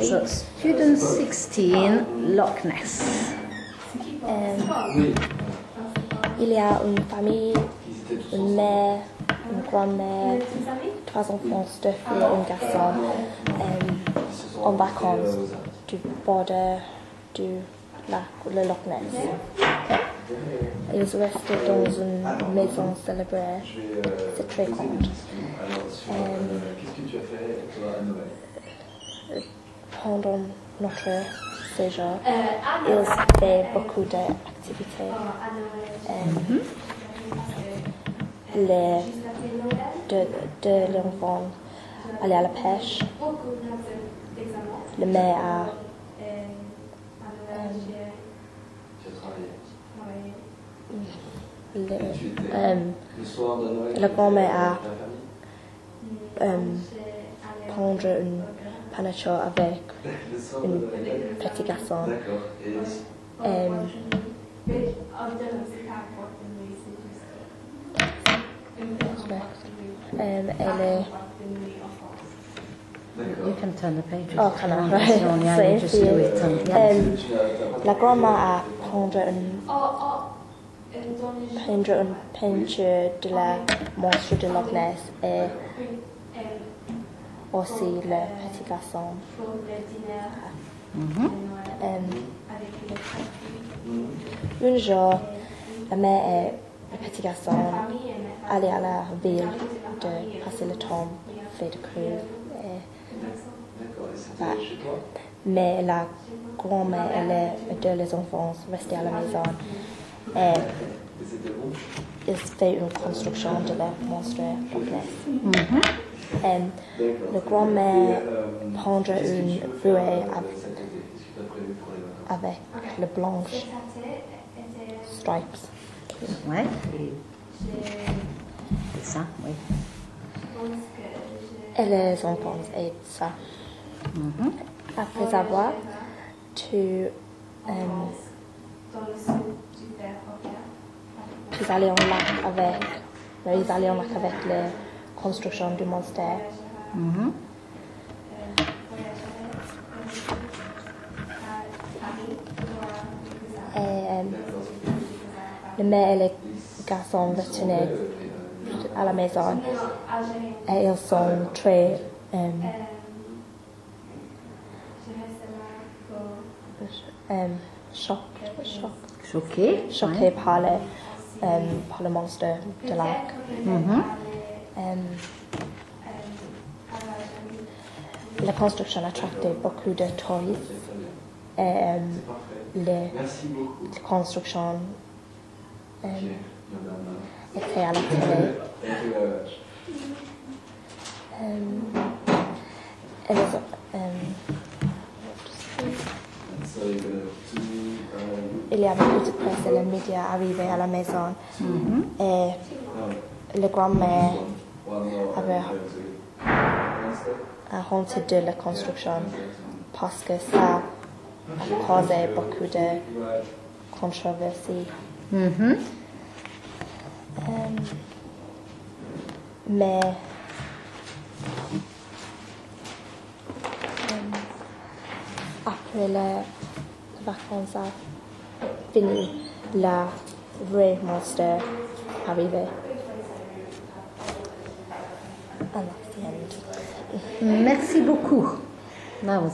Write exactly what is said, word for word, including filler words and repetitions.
So, student sixteen, Loch Ness. Euh, il y a une famille, une mère, une grand-mère, trois enfants, deux filles et un garçon, euh, en vacances du bord du lac, le Loch Ness. Ils restent dans une maison célébrée, c'est très grande. Euh, pendant notre séjour, ils font beaucoup d'activités. Euh, les deux de l'enfant aller à la pêche. Le mère a le, euh, la grand-mère a euh, prendre une panache avec un petit garçon. Euh, Um, elle est... You can turn the page. Oh, can I? Right. Yeah, you just do it. Um, yeah. Um, la grand-mère a prendre une, prendre une peinture de la monstre de Loch Ness et aussi le petit garçon. Mm-hmm. Um, un jour, la mère et le petit garçon allaient à la ville de passer le temps, faire de cruise. Bah, mais la grand-mère et les deux les enfants restaient à la maison et ils faisaient une construction de la monstre Loch Ness. Mm-hmm. Et la grand-mère prendrait une bouée avec le blanche stripes. Ouais. C'est ça, oui. Et les enfants et ça. Mm-hmm. Après avoir tu euh, ils allaient en lac avec ils allaient en lac avec la construction du monstre. Mm-hmm. Et euh, le mère et les garçons retournaient à la maison et ils sont très euh, euh, choc, choc, Choqué. choqués Ouais. par, le, euh, par le monstre de lac. Mm-hmm. Euh, la construction attractait beaucoup de touristes et euh, les, la construction euh, était à la télé. Euh, et les, euh, il y avait beaucoup de presse et les médias arrivaient à la maison. Mm-hmm. Et la grand-mère avait honte de la construction parce que ça a causé beaucoup de controverses. Mm-hmm. Euh, mais euh, après les vacances a fini, la vraie monstre arrivait. And that's the end. Merci beaucoup. That was